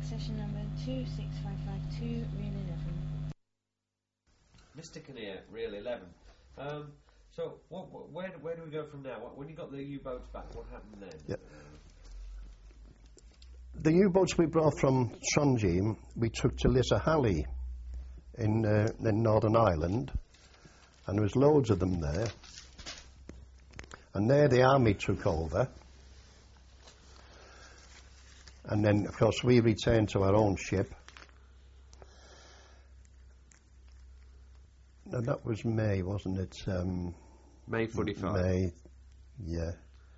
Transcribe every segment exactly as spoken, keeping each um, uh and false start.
session number two six five five two, Real eleven. Mister Kinnear, Real eleven. Um, so, what, what, where, where do we go from now? What, when you got the U-boats back, what happened then? Yep. The U-boats we brought from Trondheim, we took to Lisahally in, uh, in Northern Ireland, and there was loads of them there. And there the army took over. And then, of course, we returned to our own ship. And that was May, wasn't it? Um, May forty-five. May, yeah.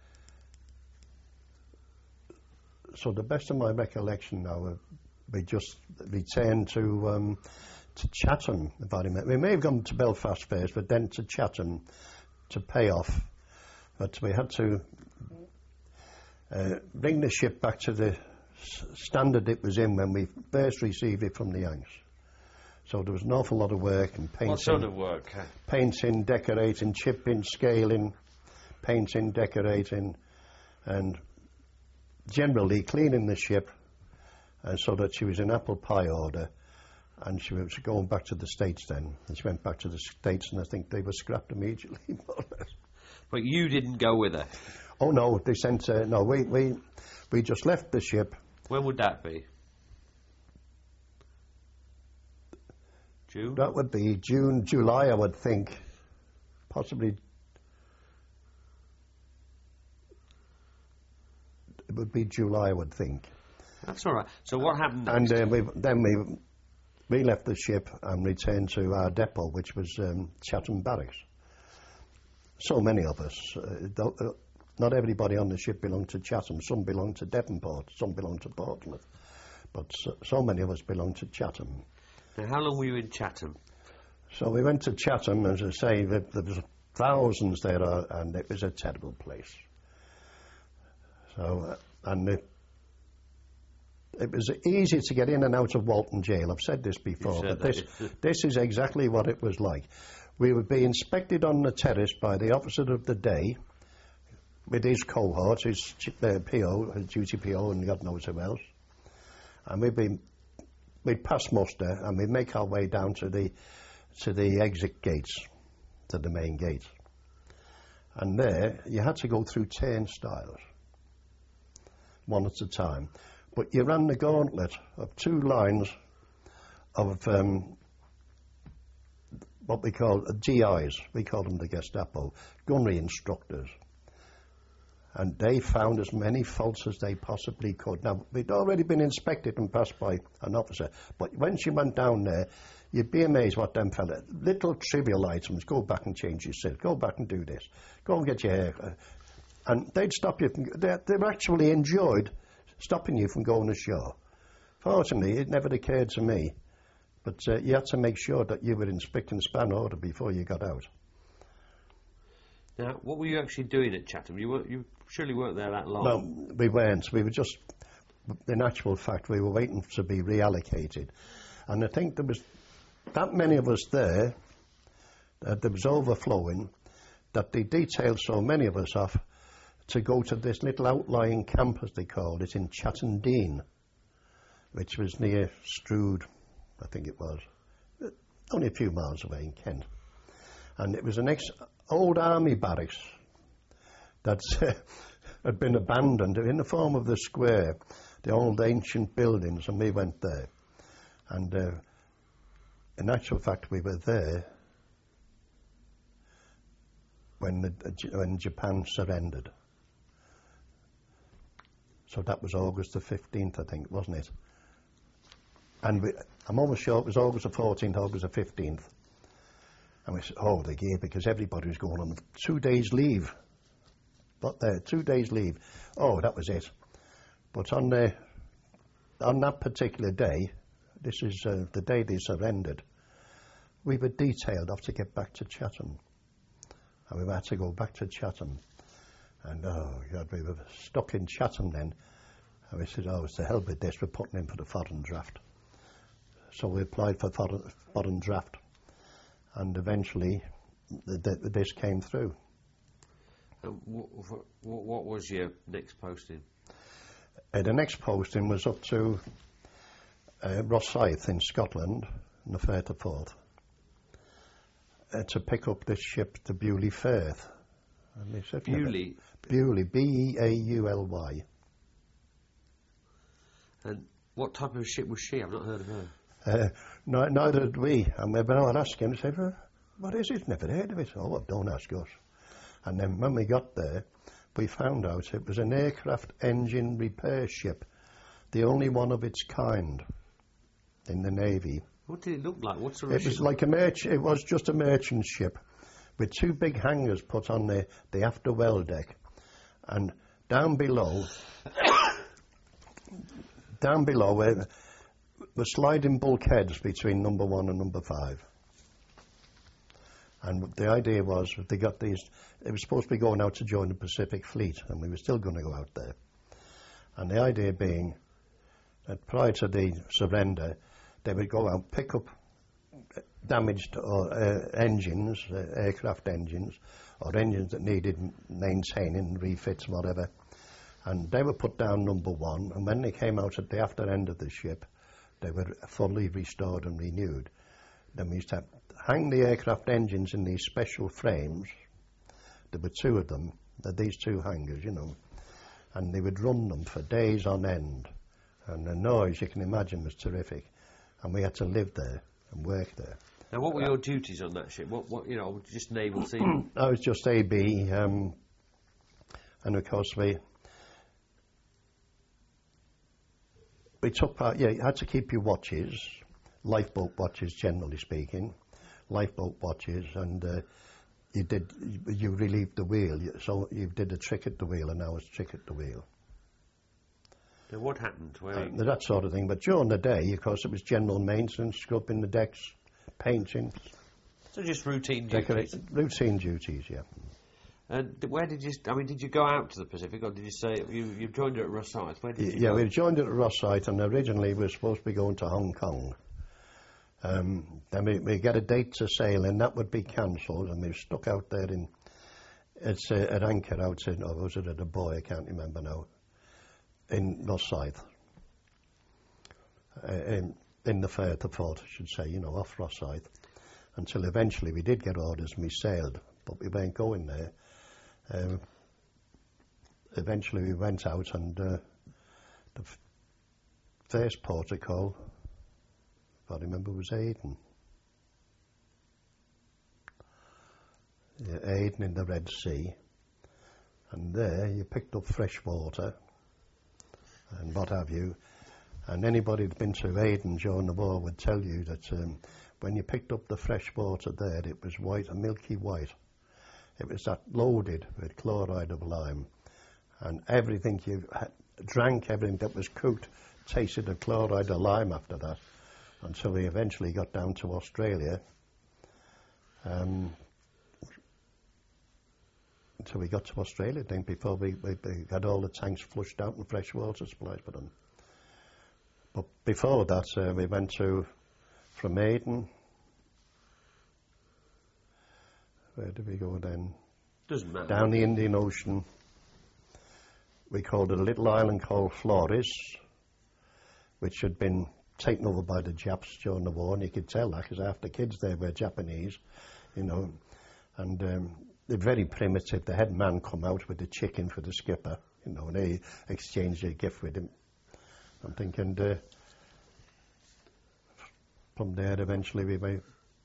So the best of my recollection now, uh, we just returned to um, to Chatham. If I remember. We may have gone to Belfast first, but then to Chatham to pay off. But we had to uh, bring the ship back to the s standard it was in when we first received it from the Yanks. So there was an awful lot of work and painting. What sort of work? Huh? Painting, decorating, chipping, scaling, painting, decorating, and generally cleaning the ship, uh, so that she was in apple pie order, and she was going back to the States then. And she went back to the States, and I think they were scrapped immediately. But you didn't go with her? Oh no, they sent. Uh, no, we we we just left the ship. When would that be? June? That would be June, July, I would think. Possibly. It would be July, I would think. That's all right. So what happened next? And uh, we, then we we left the ship and returned to our depot, which was um, Chatham Barracks. So many of us. Uh, uh, not everybody on the ship belonged to Chatham. Some belonged to Devonport. Some belonged to Portsmouth. But so, so many of us belonged to Chatham. Now, how long were you in Chatham? So we went to Chatham, as I say, there, there was thousands there, uh, and it was a terrible place. So, uh, and it, it was easy to get in and out of Walton Jail. I've said this before, said but this, this is exactly what it was like. We would be inspected on the terrace by the officer of the day, with his cohort, his uh, P O, his duty P O, and God knows who else. And we'd be We'd pass muster and we'd make our way down to the to the exit gates, to the main gate. And there you had to go through turnstiles, one at a time. But you ran the gauntlet of two lines of um, what we call G Is. We call them the Gestapo, gunnery instructors. And they found as many faults as they possibly could. Now, we'd already been inspected and passed by an officer, but when she went down there, you'd be amazed what them fella, little trivial items, go back and change your suit, go back and do this, go and get your hair. And they'd stop you from, they, they actually enjoyed stopping you from going ashore. Fortunately, it never occurred to me, but uh, you had to make sure that you were in spick and span order before you got out. Now, what were you actually doing at Chatham? You, were, you surely weren't there that long. No, we weren't. We were just, in actual fact, we were waiting to be reallocated. And I think there was that many of us there, uh, there was overflowing, that they detailed so many of us off to go to this little outlying camp, as they called it, in Chatham Dean, which was near Strood, I think it was, only a few miles away in Kent. And it was an ex old army barracks that uh, had been abandoned in the form of the square, the old ancient buildings, and we went there. And uh, in actual fact, we were there when, the, when Japan surrendered. So that was August the fifteenth, I think, wasn't it? And we, I'm almost sure it was August the fourteenth, August the fifteenth. And we said, oh, the gear, because everybody was going on two days leave. But there, two days leave. Oh, that was it. But on the, on that particular day, this is uh, the day they surrendered, we were detailed off to get back to Chatham. And we had to go back to Chatham. And, oh, God, we were stuck in Chatham then. And we said, oh, it's the hell with this, we're putting in for the foreign draft. So we applied for foreign, foreign draft. And eventually, the, the, this came through. Um, what, what was your next posting? Uh, the next posting was up to uh, Rosyth in Scotland, in the Firth of Forth, uh, to pick up this ship to Bewley Firth. And they said, Bewley? Bewley, B E A U L Y. And what type of ship was she? I've not heard of her. Uh, no, neither did we. And we were asking, we said, well, what is it? Never heard of it. Oh, well, don't ask us. And then when we got there, we found out it was an aircraft engine repair ship, the only one of its kind in the Navy. What did it look like? What sort of It was ship? like a merch. It was just a merchant ship with two big hangars put on the, the after well deck, and down below, down below were, were sliding bulkheads between number one and number five. And the idea was they got these. It was supposed to be going out to join the Pacific Fleet, and we were still going to go out there. And the idea being that prior to the surrender, they would go out, pick up damaged or, uh, engines, uh, aircraft engines, or engines that needed maintaining, refits, whatever. And they were put down number one, and when they came out at the after end of the ship, they were fully restored and renewed. Then we used to hang the aircraft engines in these special frames. There were two of them, these two hangars, you know, and they would run them for days on end. And the noise, you can imagine, was terrific. And we had to live there and work there. Now, what were your duties on that ship? What, what you know, just naval seaman? I was just A B, um, and of course we we took part. Yeah, you had to keep your watches, lifeboat watches, generally speaking, lifeboat watches, and uh, you did you, you relieved the wheel. You, so you did a trick at the wheel, and I was trick at the wheel. Now, what happened? Where Uh, that sort of thing. But during the day, of course, it was general maintenance, scrubbing the decks, painting, so just routine duties. decorating, routine duties. Yeah. And th- where did you? I mean, did you go out to the Pacific, or did you say you you joined her at Rosyth? Where did you? Yeah, go? we joined at Rosyth, and originally we were supposed to be going to Hong Kong. Um, then we, we get a date to sail, and that would be cancelled, and we were stuck out there in, it's uh, at anchor out in, or was it at a buoy, I can't remember now, in Rosyth. Uh, in, in the Firth of Forth, I should say, you know, off Rosyth, until eventually we did get orders and we sailed, but we weren't going there. Um, eventually we went out, and uh, the f- first port of call, if I remember, was Aden. Yeah, Aden in the Red Sea, and there you picked up fresh water and what have you. And anybody who'd been to Aden during the war would tell you that um, when you picked up the fresh water there, it was white, a milky white. It was that loaded with chloride of lime, and everything you had, drank, everything that was cooked, tasted of chloride of lime after that, until we eventually got down to Australia. Um, until we got to Australia, I think, before we, we, we had all the tanks flushed out and fresh water supplies put on. But before that, uh, we went to, from Aden, where did we go then? Doesn't matter. Down the Indian Ocean. We called it a little island called Flores, which had been taken over by the Japs during the war, and you could tell that because half the kids there were Japanese, you know, and um, they're very primitive. The head man come out with the chicken for the skipper, you know, and they exchanged a gift with him. I'm thinking, uh, from there eventually we went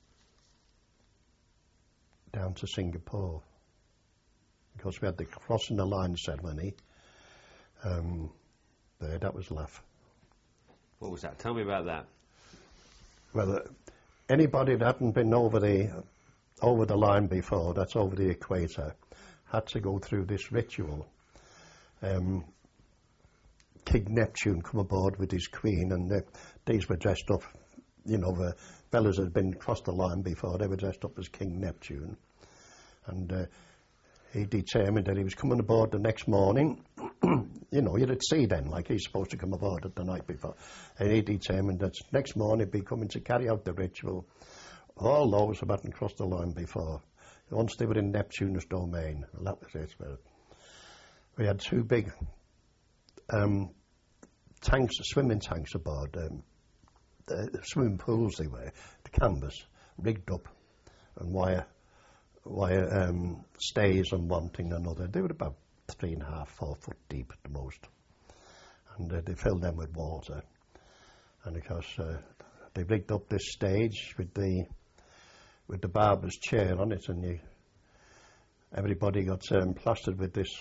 down to Singapore, because we had the crossing the line ceremony. Um, there, that was laugh. What was that? Tell me about that. Well, uh, anybody that hadn't been over the over the line before, that's over the equator, had to go through this ritual. Um, King Neptune come aboard with his queen, and uh, these were dressed up, you know, the fellas had been across the line before, they were dressed up as King Neptune. And uh, he determined that he was coming aboard the next morning. You know, you're at sea then, like he's supposed to come aboard at the night before. And he determined that next morning he'd be coming to carry out the ritual. All those who hadn't crossed the line before, once they were in Neptune's domain. Well, that was it. Well, we had two big um, tanks, swimming tanks aboard, um, uh, swimming pools they were, the canvas, rigged up, and wire, wire um, stays and one thing and another. They were about three and a half, four foot deep at the most. And uh, they filled them with water. And of course, uh, they rigged up this stage with the with the barber's chair on it, and you, everybody got um, plastered with this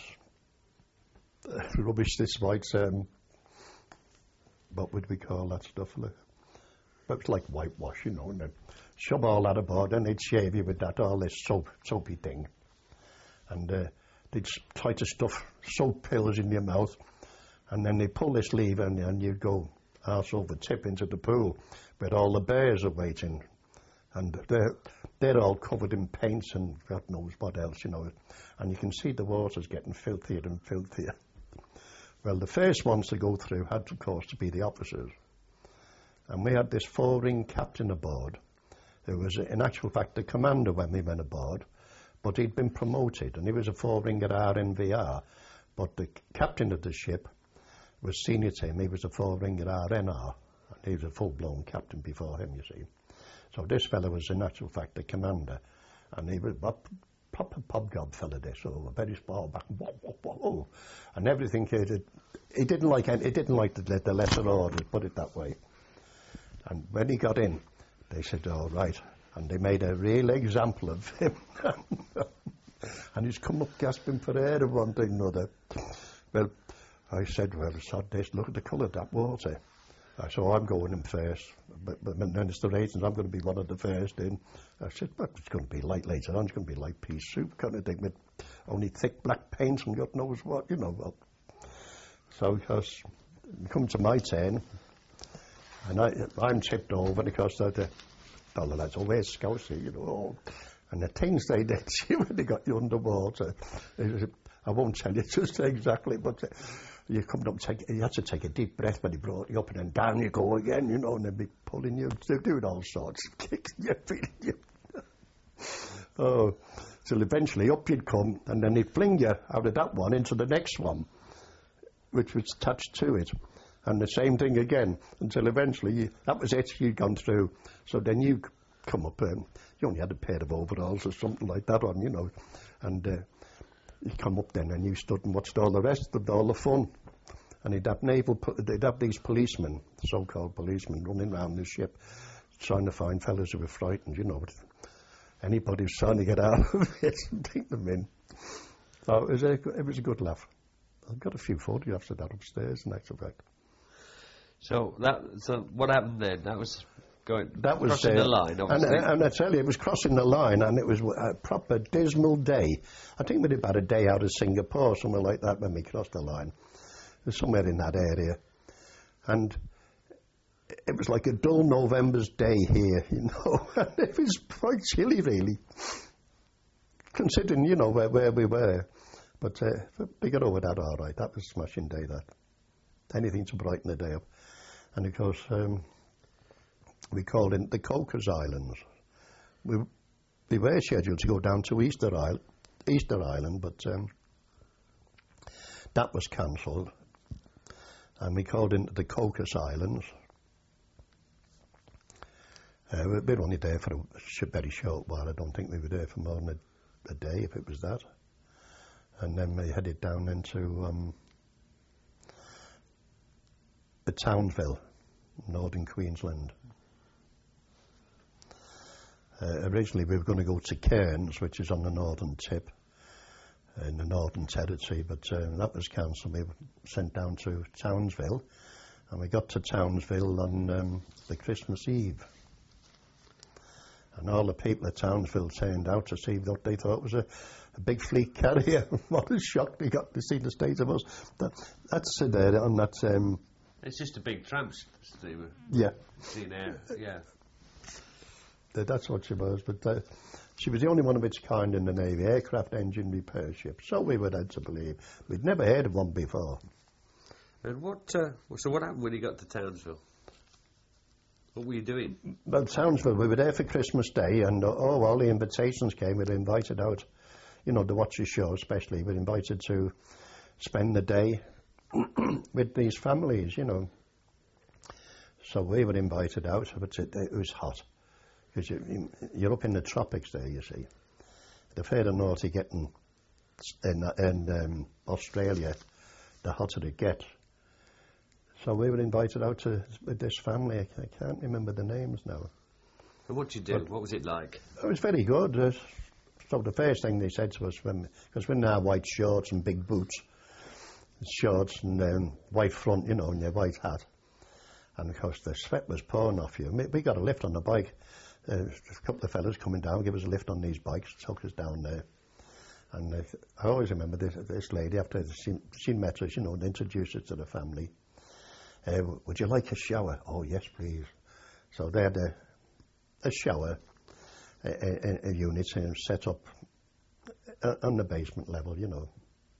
uh, rubbish, this white, um, what would we call that stuff? But it's like whitewash, you know, and then shove all that aboard, and they'd shave you with that, all this soap, soapy thing. And uh, they'd try to stuff soap pills in your mouth, and then they pull this lever, and, and you go arse over tip into the pool, where all the bears are waiting. And they're, they're all covered in paints and God knows what else, you know. And you can see the water's getting filthier and filthier. Well, the first ones to go through had, of course, to be the officers. And we had this four-ring captain aboard, who was, in actual fact, the commander when we went aboard, but he'd been promoted, and he was a four-ring at R N V R. But the captain of the ship was senior to him. He was a four-ring at R N R, and he was a full-blown captain before him, you see. So this fellow was, in actual fact, the commander, and he was a proper pub-gob fella, this, so a very small back, whoa, whoa, whoa, and everything he did. He didn't like he didn't like the, the lesser orders, put it that way. And when he got in, they said, "All right," and they made a real example of him. And he's come up gasping for air and one thing and another. Well, I said, "Well, sod this, look at the colour of that water." I said, "Oh, I'm going in first, but, but then it's the ratings, I'm going to be one of the first in." I said, "But it's going to be light later on, it's going to be like pea soup kind of thing with only thick black paint and God knows what, you know." Well, so because it comes to my turn, and I, I'm tipped over because the, the all the lads always scousy, you know, and the things they did when they got you underwater, it was, I won't tell you just exactly, but uh, you come up, take, you had to take a deep breath when he brought you up, and then down you go again, you know, and they'd be pulling you, they're doing all sorts, kicking you, feeding you. Oh, till eventually up you'd come, and then they'd fling you out of that one into the next one, which was attached to it, and the same thing again, until eventually, you, that was it, you'd gone through. So then you come up, um, you only had a pair of overalls or something like that on, you know, and uh, you come up then and you stood and watched all the rest of all the fun. And they'd have naval, they'd have these policemen, so-called policemen, running around the ship, trying to find fellas who were frightened, you know. But anybody who's trying to get out of it and take them in. So it was a, it was a good laugh. I've got a few photographs of that upstairs, in actual fact. So that, so what happened then? That was going, that was crossing uh, the line, obviously. And, and I tell you, it was crossing the line, and it was a proper dismal day. I think we were about a day out of Singapore, somewhere like that, when we crossed the line. It was somewhere in that area. And it was like a dull November's day here, you know. And it was quite chilly, really, considering, you know, where, where we were. But uh, we got over that all right. That was a smashing day, that. Anything to brighten the day up. And, of course, um, we called in the Cocos Islands. We, we were scheduled to go down to Easter Island, Easter Island, but um, that was cancelled. And we called into the Cocos Islands. Uh, we were only there for a sh- very short while. I don't think we were there for more than a, a day, if it was that. And then we headed down into um, the Townsville, northern Queensland. Uh, originally we were going to go to Cairns, which is on the northern tip, in the Northern Territory, but um, that was cancelled. We were sent down to Townsville, and we got to Townsville on um, the Christmas Eve. And all the people at Townsville turned out to see what they thought was a, a big fleet carrier. What a shock they got to see the state of us. That, that's uh, there on that... Um, it's just a big tramp steamer. Yeah. Seen air, yeah. That's what she was, but uh, she was the only one of its kind in the Navy, aircraft engine repair ship. So we were led to believe. We'd never heard of one before. And what, uh, so what happened when you got to Townsville? What were you doing? Well, Townsville, we were there for Christmas Day, and uh, oh, all the invitations came. We were invited out, you know, to watch the show especially. We were invited to spend the day with these families, you know. So we were invited out, but it, it was hot. Because you, you're up in the tropics there, you see. The further north you get in, in, in um, Australia, the hotter it gets. So we were invited out to with this family. I, I can't remember the names now. And what did you do? But what was it like? it was very good. Uh, so the first thing they said to us, because we're now white shorts and big boots, shorts and um, white front, you know, and your white hat. And of course the sweat was pouring off you. We, we got a lift on the bike. Uh, a couple of fellas coming down, give us a lift on these bikes, took us down there. And uh, I always remember this, this lady, after she, she met us, you know, and introduced us to the family. Uh, would you like a shower? Oh, yes, please. So they had a, a shower, a, a, a unit uh, set up uh, on the basement level, you know,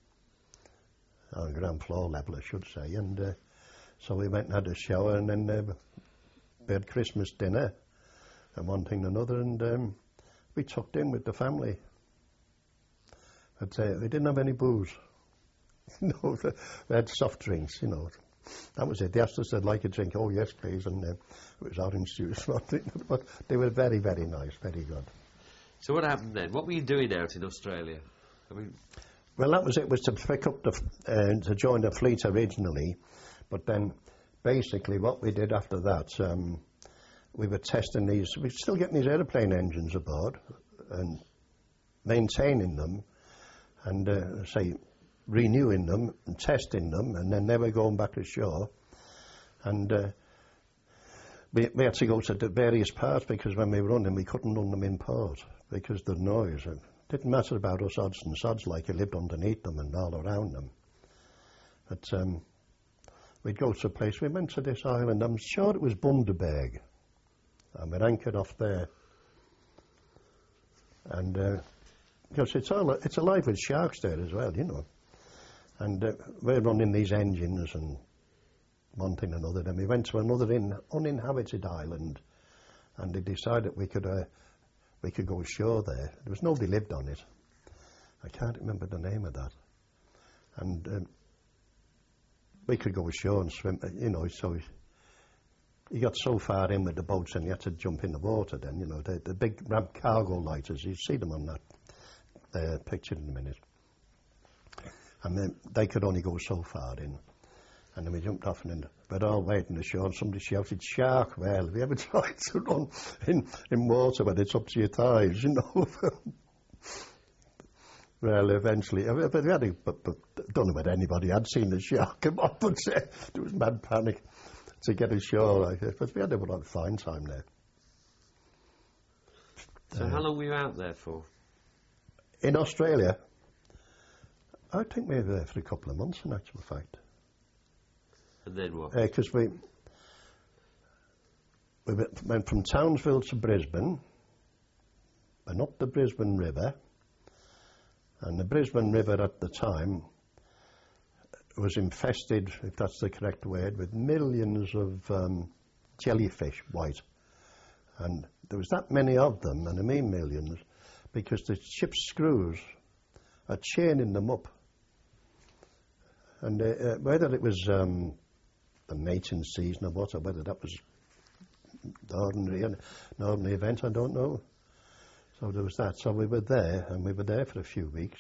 on ground floor level, I should say. And uh, so we went and had a shower, and then uh, we had Christmas dinner, and one thing and another, and um, we tucked in with the family. But uh, we didn't have any booze. No, we had soft drinks, you know. That was it. They asked us if they'd like a drink. Oh, yes, please. And uh, it was orange juice. But they were very, very nice, very good. So what happened then? What were you doing out in Australia? I mean, well, that was it. Was to pick up the uh, to join the fleet originally, but then basically what we did after that, um, we were testing these. We were still getting these aeroplane engines aboard and maintaining them, and uh, say. renewing them and testing them, and then never going back ashore. And uh, we, we had to go to the various parts, because when we were running, we couldn't run them in port because of the noise. It didn't matter about us odds and sods, like you lived underneath them and all around them. But um, we'd go to a place. We went to this island. I'm sure it was Bundaberg, and we anchored off there. And uh, because it's all it's alive with sharks there as well, you know. And uh, we're running these engines and one thing and another. Then we went to another in, uninhabited island, and they decided we could uh, we could go ashore there. There was nobody lived on it. I can't remember the name of that. And um, we could go ashore and swim, you know. So you got so far in with the boats, and you had to jump in the water. Then, you know, the, the big ramp cargo lighters. You see them on that uh, picture in a minute. And then they could only go so far in. And then we jumped off, and then we're all waiting ashore, and somebody shouted, "Shark!" Well, have you ever tried to run in, in water when it's up to your thighs, you know? Well, eventually, but we had a, but, but don't know whether anybody had seen the shark come up, but uh, there was mad panic to get ashore like this. But we had a lot of fine time there. So uh, how long were you out there for? In Australia? I think we were there for a couple of months, in actual fact. And then what? Because uh, we we went from Townsville to Brisbane, and up the Brisbane River. And the Brisbane River at the time was infested, if that's the correct word, with millions of um, jellyfish, white. And there was that many of them, and I mean millions, because the ship's screws are chaining them up. And uh, uh, whether it was um, the mating season or what, or whether that was the ordinary, an ordinary event, I don't know. So there was that. So we were there, and we were there for a few weeks.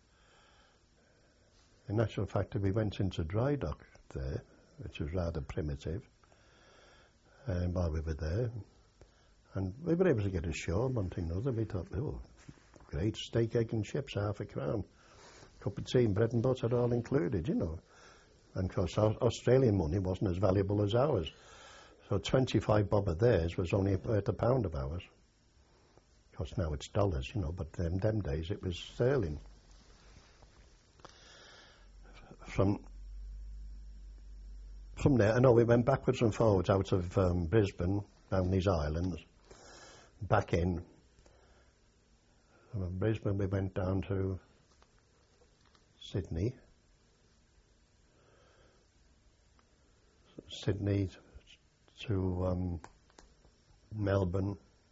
In actual fact, we went into dry dock there, which was rather primitive, um, while we were there. And we were able to get ashore, one thing or another. We thought, oh, great, steak, egg and chips, half a crown. Cup of tea and bread and butter all included, you know. And of course, our Australian money wasn't as valuable as ours. So twenty-five bob of theirs was only worth a pound of ours. Of course, now it's dollars, you know, but in them days it was sterling. From from there, I know we went backwards and forwards out of um, Brisbane, down these islands, back in. From Brisbane we went down to Sydney. Sydney to um, Melbourne,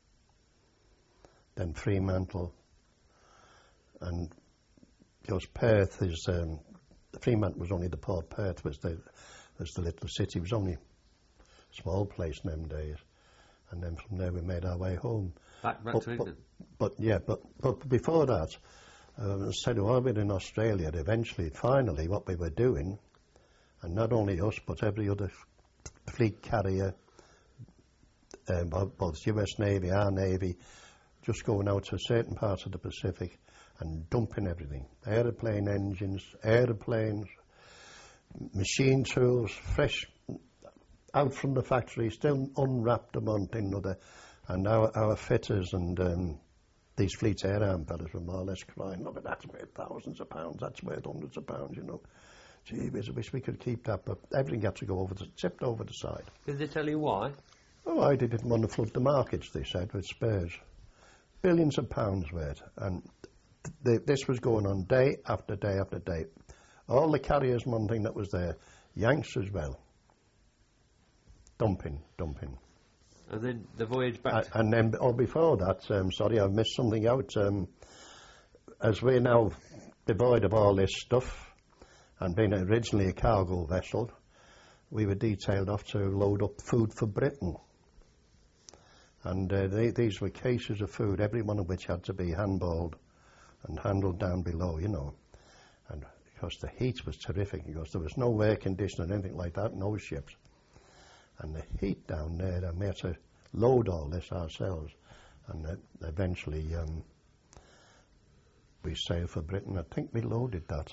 then Fremantle, and because Perth is, um, Fremantle was only the port, Perth was the, was the little city, it was only small place in them days. And then from there we made our way home. Back, back But, to but, England. but yeah, but, but before that, um, instead of all been in Australia, eventually, finally, what we were doing, and not only us, but every other fleet carrier, um, both both U S Navy, our Navy, just going out to certain parts of the Pacific and dumping everything. Aeroplane engines, aeroplanes, machine tools, fresh, out from the factory, still unwrapped a month in another. And our, our fitters and um, these fleet air arm fellas were more or less crying, look, that's worth thousands of pounds, that's worth hundreds of pounds, you know. Gee whiz, I wish we could keep that, but everything had to go over the, tipped over the side. Did they tell you why? Oh, I didn't want to flood the markets, they said, with spares. Billions of pounds worth. And th- this was going on day after day after day. All the carriers, one thing that was there, Yanks as well. Dumping, dumping. And then the voyage back. Uh, to and then, oh, before that, um, sorry, I've missed something out. Um, as we're now devoid of all this stuff, and being originally a cargo vessel, we were detailed off to load up food for Britain. And uh, they, these were cases of food, every one of which had to be handballed and handled down below, you know. And because the heat was terrific, because there was no air conditioning or anything like that in those ships. And the heat down there, and we had to load all this ourselves. And uh, eventually um, we sailed for Britain. I think we loaded that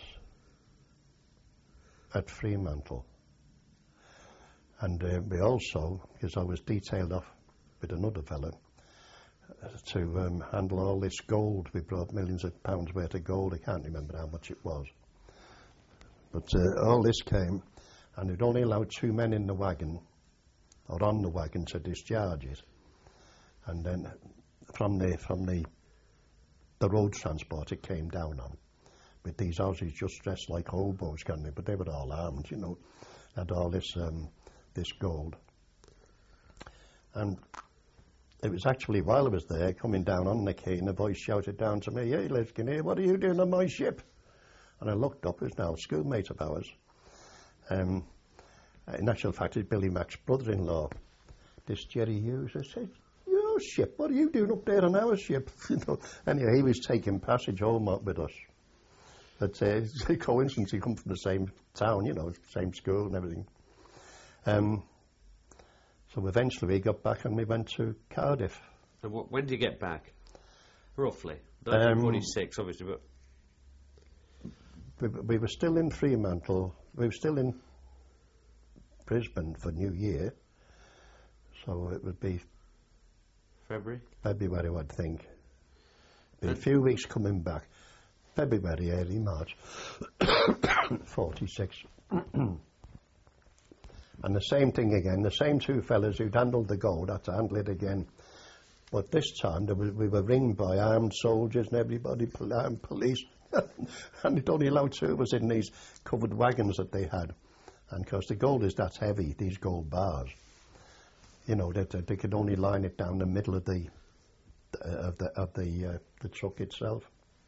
at Fremantle. And uh, we also, because I was detailed off with another fellow, uh, to um, handle all this gold. We brought millions of pounds worth of gold. I can't remember how much it was. But uh, all this came, and we'd only allowed two men in the wagon, or on the wagon, to discharge it. And then from the, from the, the road transport it came down on, with these Aussies just dressed like hobos, kind of, but they were all armed, you know, had all this um, this gold. And it was actually while I was there, coming down on the quay, and a voice shouted down to me, "Hey, Les Kinnear, what are you doing on my ship?" And I looked up, it was now a schoolmate of ours. Um, in actual fact, it's Billy Mack's brother-in-law, this Jerry Hughes. I said, "Your ship, what are you doing up there on our ship?" You know, anyway, he was taking passage home up with us. But uh, it's a coincidence, he come from the same town, you know, same school and everything. Um, so eventually we got back and we went to Cardiff. So what, when did you get back? Roughly? nineteen forty-six, um, obviously, but... We, we were still in Fremantle. We were still in Brisbane for New Year. So it would be... February? February, I'd think. Be a few weeks coming back. February, early March, forty-six. And the same thing again, the same two fellas who'd handled the gold had to handle it again. But this time there was, we were ringed by armed soldiers and everybody, pol- armed police, and it only allowed two of us in these covered wagons that they had. And because the gold is that heavy, these gold bars, you know, they, they could only line it down the middle of the uh, of the of the uh, the truck itself.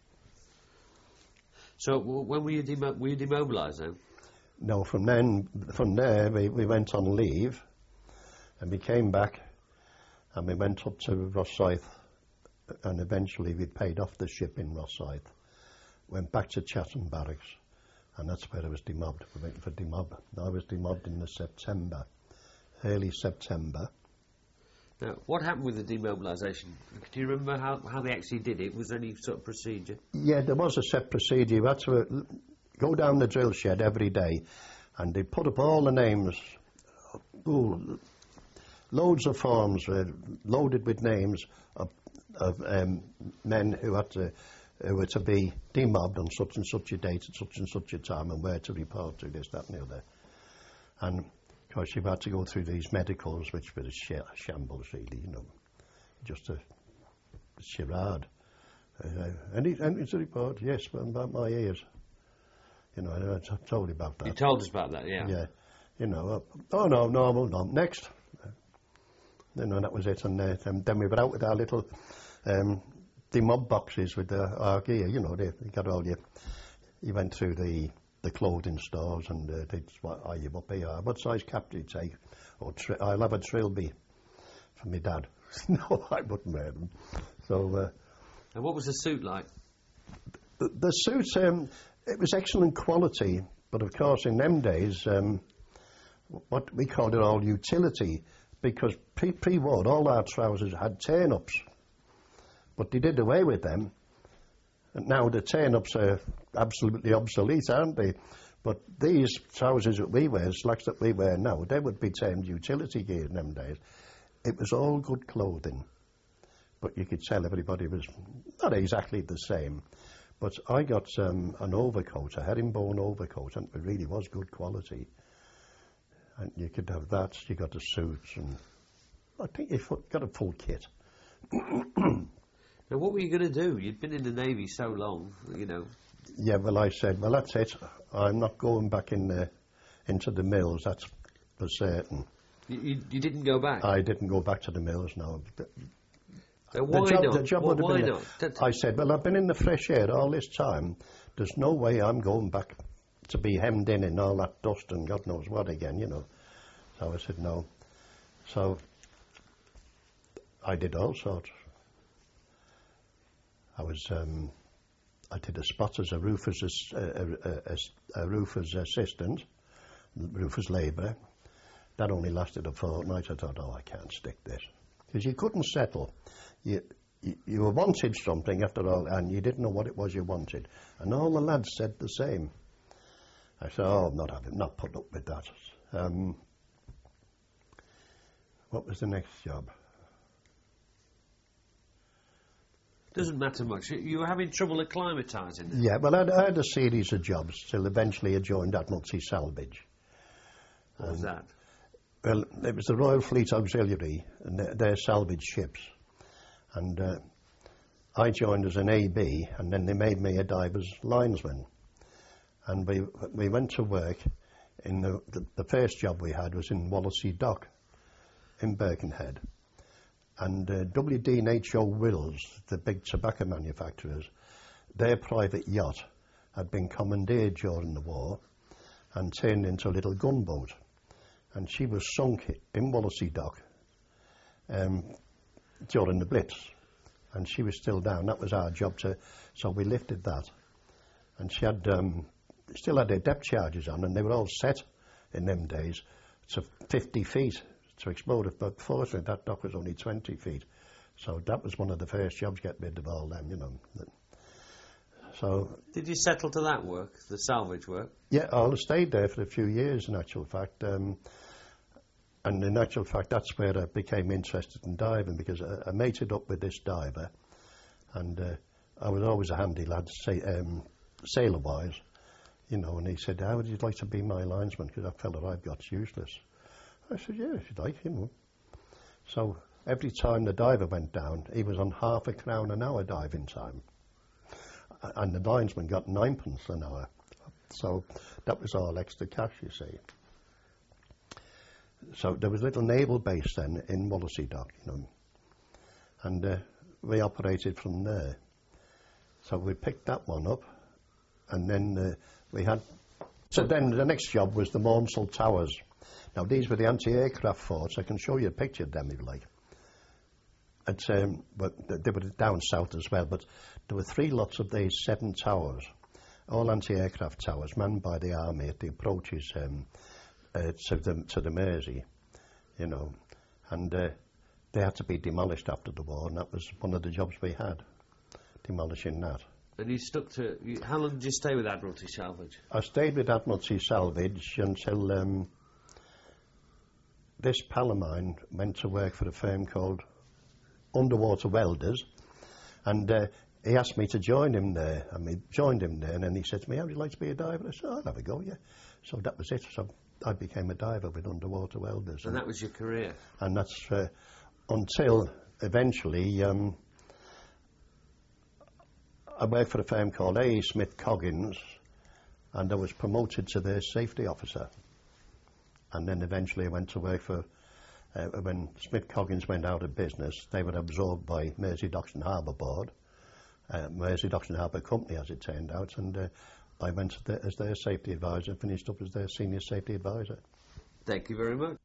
So w- when were you, demo- were you demobilised then? No, from then, from there we, we went on leave, and we came back, and we went up to Rosyth, and eventually we paid off the ship in Rosyth, went back to Chatham Barracks, and that's where I was demobbed. We went for demob. I was demobbed in the September, early September. Now, what happened with the demobilisation? Do you remember how, how they actually did it? Was there any sort of procedure? Yeah, there was a set procedure. You had to uh, go down the drill shed every day, and they put up all the names. Ooh, loads of forms were loaded with names of, of um, men who had to, who were to be demobbed on such and such a date at such and such a time, and where to report to, this, that, and the other. And of course, you've had to go through these medicals, which were a sh- shambles, really, you know, just a charade. Uh, any, any to report? Yes, but about my ears. You know, I, I t- told you about that. You told us about that, yeah. Yeah. You know, uh, oh no, normal, no, next. Uh, you know, that was it. And uh, um, then we were out with our little um, demob boxes with the, our gear, you know, they, they got all your, you went through the the clothing stores, and uh, they'd say, what are you up here? What size cap do you take? Or tri- I'll have a trilby for my dad. No, I wouldn't wear them. So, uh, And what was the suit like? the, the suit, um, it was excellent quality, but of course in them days, um, what we called it all utility, because pre- pre-war all our trousers had turn-ups, but they did away with them. And now the turn-ups are absolutely obsolete, aren't they? But these trousers that we wear, slacks that we wear now, they would be termed utility gear in them days. It was all good clothing, but you could tell everybody was not exactly the same. But I got um, an overcoat, a herringbone overcoat, and it really was good quality. And you could have that, you got a suit, and I think you fu- got a full kit. Now, what were you going to do? You'd been in the Navy so long, you know. Yeah, well, I said, well, that's it. I'm not going back in the, into the mills, that's for certain. You, you, you didn't go back? I didn't go back to the mills, no. So why the job, not? The job Why- would have why been, not? That- I said, well, I've been in the fresh air all this time. There's no way I'm going back to be hemmed in in all that dust and God knows what again, you know. So I said, no. So I did all sorts. I was, um, I did a spot as a roofer's, ass- a, a, a, a roofer's assistant, roofer's labourer. That only lasted a fortnight. I thought, oh, I can't stick this. Because you couldn't settle. You, you, you were wanted something after all, and you didn't know what it was you wanted. And all the lads said the same. I said, oh, I'm not having, not putting up with that. Um, what was the next job? Doesn't matter much. You, you were having trouble acclimatising. Yeah, well, I'd, I had a series of jobs till eventually I joined Admiralty Salvage. What was that? Well, it was the Royal Fleet Auxiliary, and they're, they're salvage ships. And uh, I joined as an A B, and then they made me a diver's linesman. And we we went to work in the, the, the first job we had was in Wallasey Dock in Birkenhead. And uh, W D and H O Wills, the big tobacco manufacturers, their private yacht had been commandeered during the war and turned into a little gunboat. And she was sunk in Wallasey Dock um, during the Blitz. And she was still down. That was our job to... So we lifted that. And she had... Um, still had her depth charges on, and they were all set in them days to fifty feet to explode it. But fortunately, that dock was only twenty feet. So that was one of the first jobs, get rid of all them, you know. So... Did you settle to that work, the salvage work? Yeah, I stayed there for a few years, in actual fact. Um, and in actual fact, that's where I became interested in diving, because I, I mated up with this diver, and uh, I was always a handy lad, say, um, sailor-wise, you know, and he said, how would you like to be my linesman, because that fella I've got's useless. I said, yeah, if you'd like, you know. So every time the diver went down, he was on half a crown an hour diving time. And the linesman got ninepence an hour. So that was all extra cash, you see. So there was a little naval base then in Wallasey Dock, you know, and uh, we operated from there. So we picked that one up, and then uh, we had... So then the next job was the Maunsell Towers. Now these were the anti-aircraft forts. I can show you a picture of them if you like. It's, um, but they were down south as well, but there were three lots of these seven towers, all anti-aircraft towers, manned by the army at the approaches um, uh, to the to the Mersey, you know, and uh, they had to be demolished after the war, and that was one of the jobs we had, demolishing that. And you stuck to... You, how long did you stay with Admiralty Salvage? I stayed with Admiralty Salvage until um, this pal of mine went to work for a firm called Underwater Welders, and uh, he asked me to join him there, and we joined him there, and then he said to me, how would you like to be a diver? I said, I'll have a go, yeah. So that was it. So I became a diver with Underwater Welders. And that was your career? And that's uh, until eventually um, I worked for a firm called A. Smith Coggins, and I was promoted to their safety officer. And then eventually I went to work for... Uh, when Smith Coggins went out of business, they were absorbed by Mersey Docks and Harbour Board, uh, Mersey Docks and Harbour Company, as it turned out, and uh, I went to the, as their safety advisor and finished up as their senior safety advisor. Thank you very much.